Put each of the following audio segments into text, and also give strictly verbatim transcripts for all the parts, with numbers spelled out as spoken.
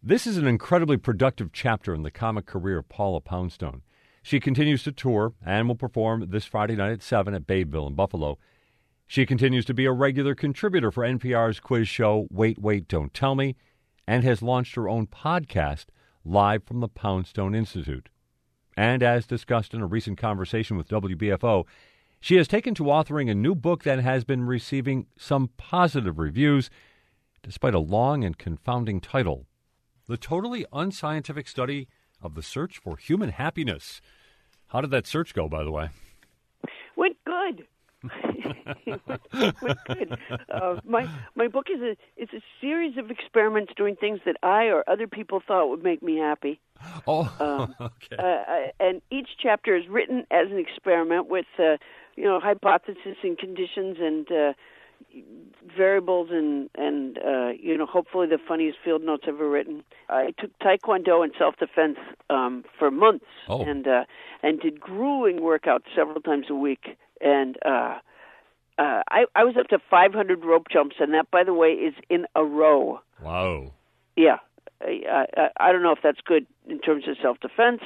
This is an incredibly productive chapter in the comic career of Paula Poundstone. She continues to tour and will perform this Friday night at seven at Babeville in Buffalo. She continues to be a regular contributor for N P R's quiz show Wait, Wait, Don't Tell Me, and has launched her own podcast, Live from the Poundstone Institute. And as discussed in a recent conversation with W B F O, she has taken to authoring a new book that has been receiving some positive reviews, despite a long and confounding title. The Totally Unscientific Study of the Search for Human Happiness. How did that search go, by the way? Went good. went, went good. Uh, my my book is a it's a series of experiments doing things that I or other people thought would make me happy. Oh, um, okay. Uh, and each chapter is written as an experiment with uh, you know hypotheses and conditions and uh, variables and and uh, you know hopefully the funniest field notes ever written. I took Taekwondo and self-defense um, for months oh. and uh, and did grueling workouts several times a week. And uh, uh, I, I was up to five hundred rope jumps, and that, by the way, is in a row. Wow. Yeah. I, I, I don't know if that's good in terms of self-defense.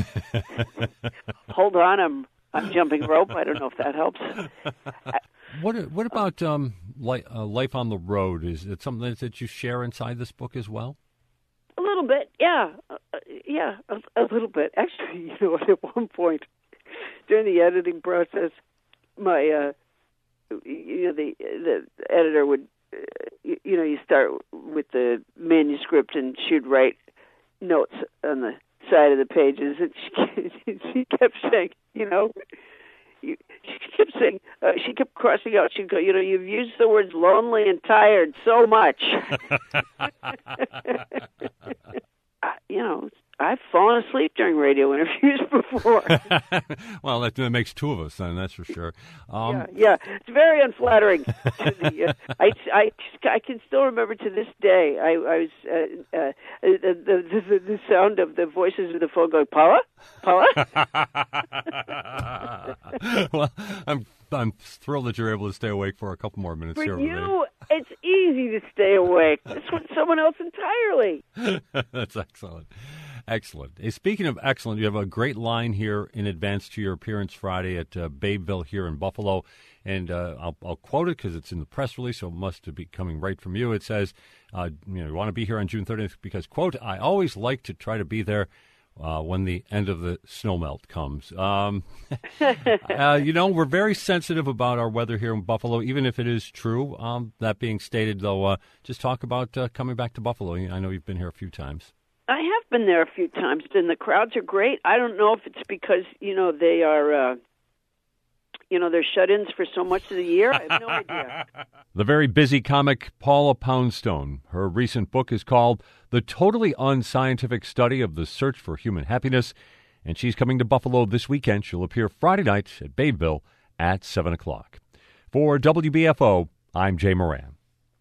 Hold on, I'm I'm jumping rope. I don't know if that helps. What What about um, li- uh, life on the road? Is it something that you share inside this book as well? A little bit, yeah. Uh, yeah, a, a little bit. Actually, you know, at one point during the editing process, my, uh, you know, the the editor would, uh, you, you know, you start with the manuscript and she'd write notes on the side of the pages, and she, she kept saying, you know, you, she kept saying, uh, she kept crossing out. She'd go, you know, you've used the words lonely and tired so much. uh, you know. I've fallen asleep during radio interviews before. Well, that, that makes two of us, then, that's for sure. Um, yeah, yeah, it's very unflattering. To the, uh, I, I, I can still remember to this day. I, I was uh, uh, the, the, the the sound of the voices of the phone going, Paula, Paula. Well, I'm I'm thrilled that you're able to stay awake for a couple more minutes For here. you, it's easy to stay awake. This was someone else entirely. That's excellent. Excellent. Hey, speaking of excellent, you have a great line here in advance to your appearance Friday at uh, Babeville here in Buffalo. And uh, I'll, I'll quote it because it's in the press release, so it must be coming right from you. It says, uh, you know, you want to be here on June thirtieth because, quote, I always like to try to be there uh, when the end of the snowmelt comes. Um, uh, you know, we're very sensitive about our weather here in Buffalo, even if it is true. Um, that being stated, though, uh, just talk about uh, coming back to Buffalo. I know you've been here a few times. I have been there a few times, and the crowds are great. I don't know if it's because, you know, they are, uh, you know, they're shut-ins for so much of the year. I have no idea. The very busy comic Paula Poundstone. Her recent book is called The Totally Unscientific Study of the Search for Human Happiness, and she's coming to Buffalo this weekend. She'll appear Friday night at Babeville at seven o'clock. For W B F O, I'm Jay Moran.